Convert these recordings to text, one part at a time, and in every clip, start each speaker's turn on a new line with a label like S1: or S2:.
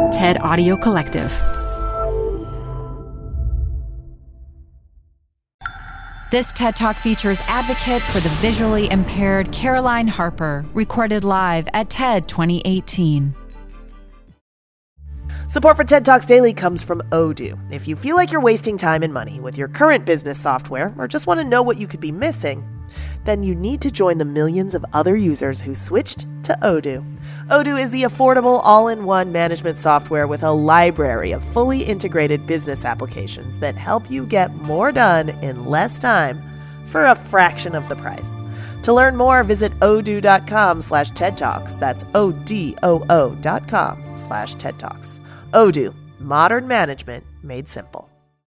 S1: TED Audio Collective. This TED Talk features advocate for the visually impaired Caroline Harper, recorded live at TED 2018.
S2: Support for TED Talks Daily comes from Odoo. If you feel like you're wasting time and money with your current business software or just want to know what you could be missing, then you need to join the millions of other users who switched to Odoo. Odoo is the affordable all-in-one management software with a library of fully integrated business applications that help you get more done in less time for a fraction of the price. To learn more, visit odoo.com/TED Talks. That's ODOO.com/TED Talks. Odoo, modern management made simple.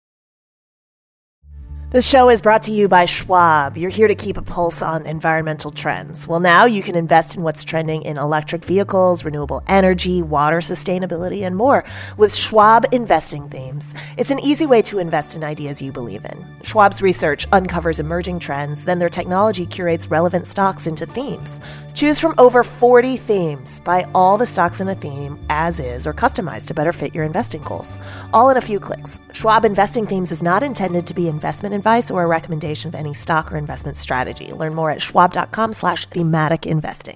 S2: This show is brought to you by Schwab. You're here to keep a pulse on environmental trends. Well, now you can invest in what's trending in electric vehicles, renewable energy, water sustainability, and more with Schwab Investing Themes. It's an easy way to invest in ideas you believe in. Schwab's research uncovers emerging trends, then their technology curates relevant stocks into themes. Choose from over 40 themes. Buy all the stocks in a theme as is or customized to better fit your investing goals. All in a few clicks. Schwab Investing Themes is not intended to be investment advice or a recommendation of any stock or investment strategy. Learn more at schwab.com/thematic investing.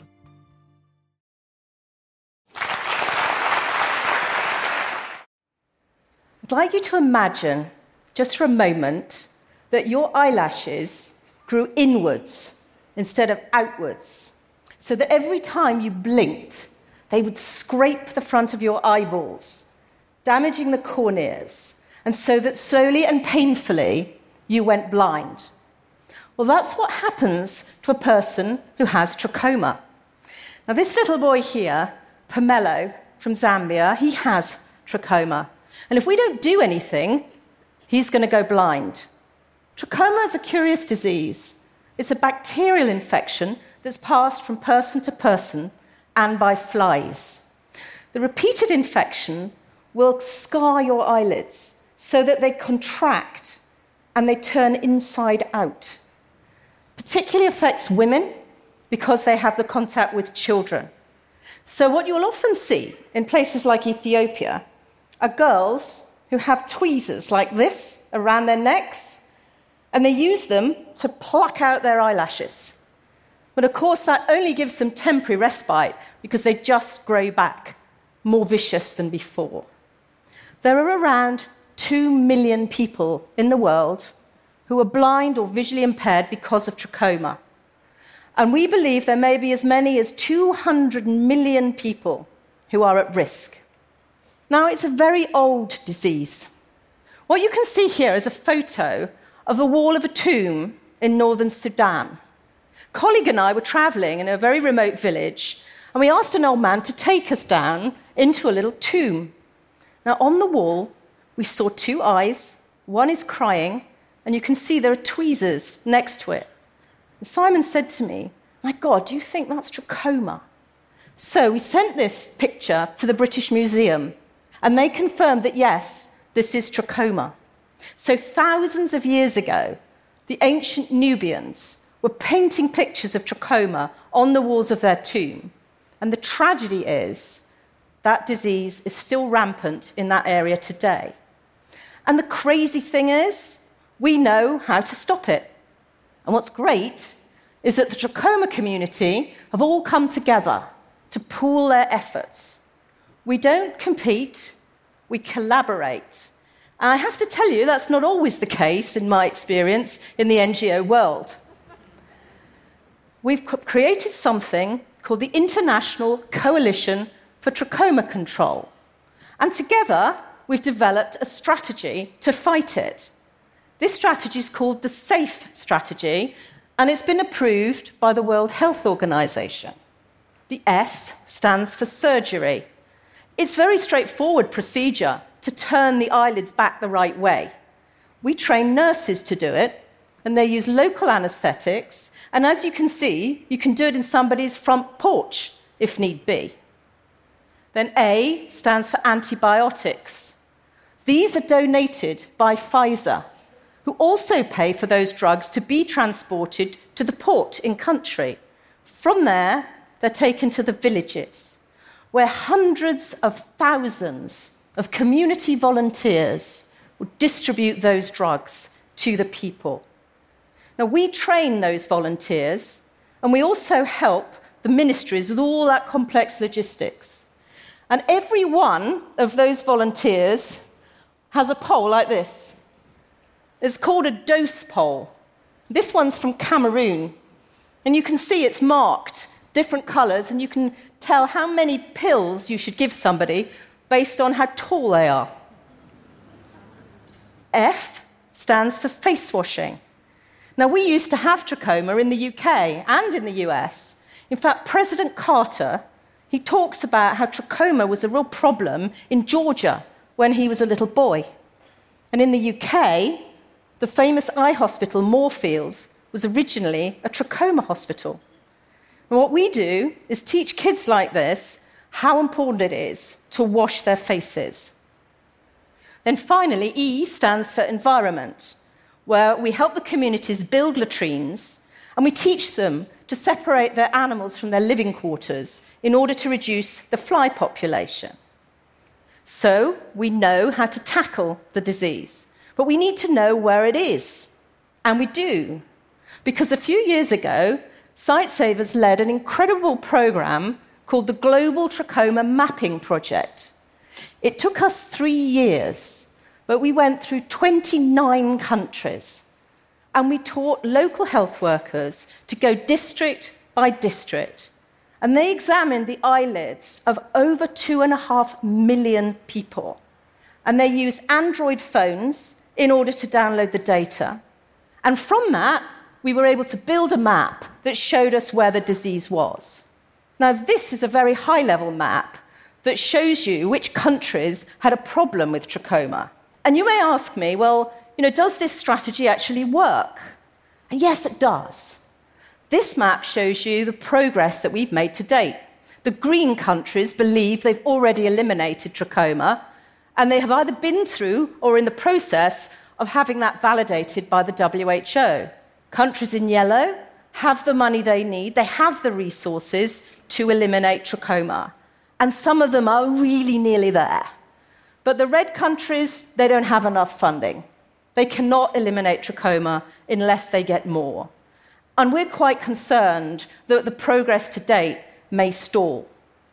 S3: I'd like you to imagine, just for a moment, that your eyelashes grew inwards instead of outwards, so that every time you blinked, they would scrape the front of your eyeballs, damaging the corneas, and so that slowly and painfully, you went blind. Well, that's what happens to a person who has trachoma. Now, this little boy here, Pomelo from Zambia, he has trachoma. And if we don't do anything, he's going to go blind. Trachoma is a curious disease. It's a bacterial infection that's passed from person to person and by flies. The repeated infection will scar your eyelids so that they contract and they turn inside out. Particularly affects women because they have the contact with children. So what you'll often see in places like Ethiopia are girls who have tweezers like this around their necks, and they use them to pluck out their eyelashes. But of course, that only gives them temporary respite because they just grow back, more vicious than before. There are around 2 million people in the world who are blind or visually impaired because of trachoma. And we believe there may be as many as 200 million people who are at risk. Now, it's a very old disease. What you can see here is a photo of the wall of a tomb in northern Sudan. A colleague and I were traveling in a very remote village, and we asked an old man to take us down into a little tomb. Now, on the wall, we saw 2 eyes. One is crying, and you can see there are tweezers next to it. And Simon said to me, "My God, do you think that's trachoma?" So we sent this picture to the British Museum, and they confirmed that, yes, this is trachoma. So thousands of years ago, the ancient Nubians were painting pictures of trachoma on the walls of their tomb. And the tragedy is that disease is still rampant in that area today. And the crazy thing is, we know how to stop it. And what's great is that the trachoma community have all come together to pool their efforts. We don't compete, we collaborate. And I have to tell you, that's not always the case, in my experience, in the NGO world. We've created something called the International Coalition for Trachoma Control. And together, we've developed a strategy to fight it. This strategy is called the SAFE strategy, and it's been approved by the World Health Organization. The S stands for surgery. It's a very straightforward procedure to turn the eyelids back the right way. We train nurses to do it, and they use local anesthetics, and as you can see, you can do it in somebody's front porch, if need be. Then A stands for antibiotics. These are donated by Pfizer, who also pay for those drugs to be transported to the port in country. From there, they're taken to the villages, where hundreds of thousands of community volunteers would distribute those drugs to the people. Now, we train those volunteers, and we also help the ministries with all that complex logistics. And every one of those volunteers has a pole like this. It's called a dose pole. This one's from Cameroon. And you can see it's marked different colours, and you can tell how many pills you should give somebody based on how tall they are. F stands for face washing. Now, we used to have trachoma in the UK and in the US. In fact, President Carter, he talks about how trachoma was a real problem in Georgia when he was a little boy. And in the UK, the famous eye hospital, Moorfields, was originally a trachoma hospital. And what we do is teach kids like this how important it is to wash their faces. Then finally, E stands for environment, where we help the communities build latrines, and we teach them to separate their animals from their living quarters in order to reduce the fly population. So we know how to tackle the disease, but we need to know where it is. And we do. Because a few years ago, Sightsavers led an incredible program called the Global Trachoma Mapping Project. It took us 3 years, but we went through 29 countries. And we taught local health workers to go district by district. And they examined the eyelids of over 2.5 million people. And they used Android phones in order to download the data. And from that, we were able to build a map that showed us where the disease was. Now, this is a very high-level map that shows you which countries had a problem with trachoma. And you may ask me, well, does this strategy actually work? And yes, it does. This map shows you the progress that we've made to date. The green countries believe they've already eliminated trachoma, and they have either been through or in the process of having that validated by the WHO. Countries in yellow have the money they need, they have the resources to eliminate trachoma. And some of them are really nearly there. But the red countries, they don't have enough funding. They cannot eliminate trachoma unless they get more. And we're quite concerned that the progress to date may stall.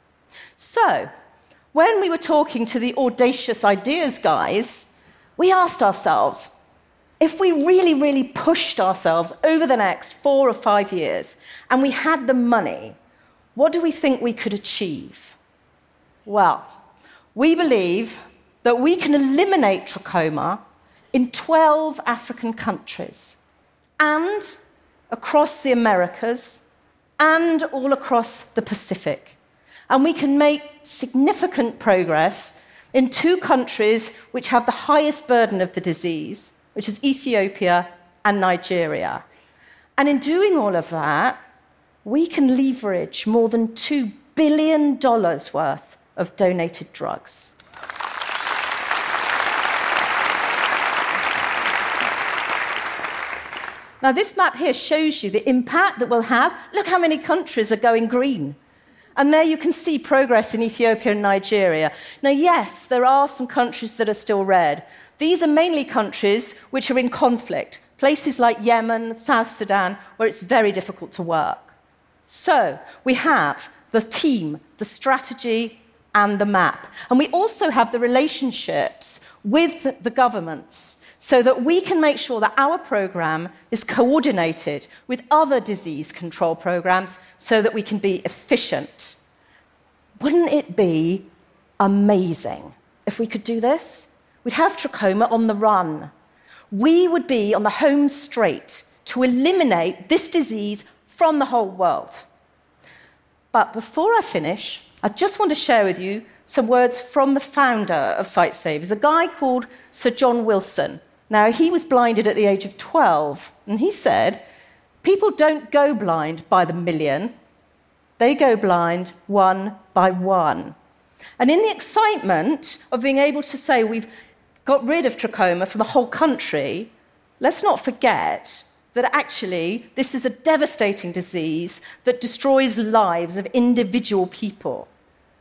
S3: So, when we were talking to the Audacious Ideas guys, we asked ourselves, if we really, really pushed ourselves over the next 4 or 5 years and we had the money, what do we think we could achieve? Well, we believe that we can eliminate trachoma in 12 African countries and across the Americas and all across the Pacific. And we can make significant progress in 2 countries which have the highest burden of the disease, which is Ethiopia and Nigeria. And in doing all of that, we can leverage more than $2 billion worth of donated drugs. Now, this map here shows you the impact that we'll have. Look how many countries are going green. And there you can see progress in Ethiopia and Nigeria. Now, yes, there are some countries that are still red. These are mainly countries which are in conflict, places like Yemen, South Sudan, where it's very difficult to work. So we have the team, the strategy, and the map. And we also have the relationships with the governments so that we can make sure that our program is coordinated with other disease control programs so that we can be efficient. Wouldn't it be amazing if we could do this? We'd have trachoma on the run. We would be on the home straight to eliminate this disease from the whole world. But before I finish, I just want to share with you some words from the founder of Sightsavers, a guy called Sir John Wilson. Now, he was blinded at the age of 12, and he said, people don't go blind by the million, they go blind one by one. And in the excitement of being able to say we've got rid of trachoma from the whole country, let's not forget that actually this is a devastating disease that destroys the lives of individual people.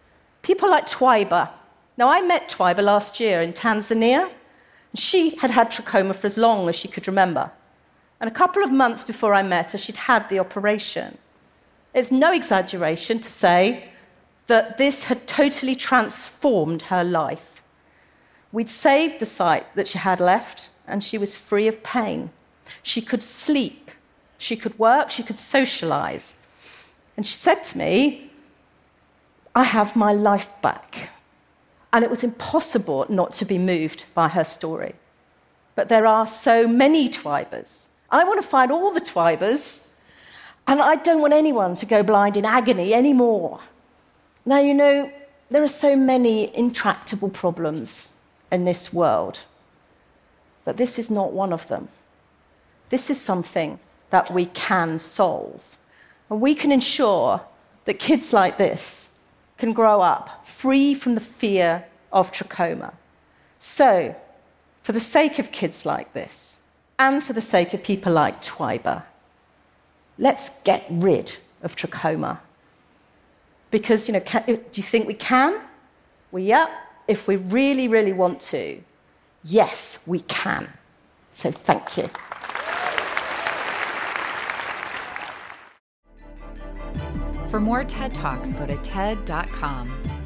S3: People like Twyba. Now, I met Twyba last year in Tanzania. She had had trachoma for as long as she could remember. And a couple of months before I met her, she'd had the operation. It's no exaggeration to say that this had totally transformed her life. We'd saved the sight that she had left, and she was free of pain. She could sleep, she could work, she could socialize. And she said to me, I have my life back. And it was impossible not to be moved by her story. But there are so many Twybas. I want to find all the Twybas, and I don't want anyone to go blind in agony anymore. Now, you know, there are so many intractable problems in this world, but this is not one of them. This is something that we can solve. And we can ensure that kids like this can grow up free from the fear of trachoma. So, for the sake of kids like this, and for the sake of people like Twyba, let's get rid of trachoma. Because, you know, do you think we can? Well, yeah, if we really, really want to, yes, we can. So thank you.
S1: For more TED Talks, go to TED.com.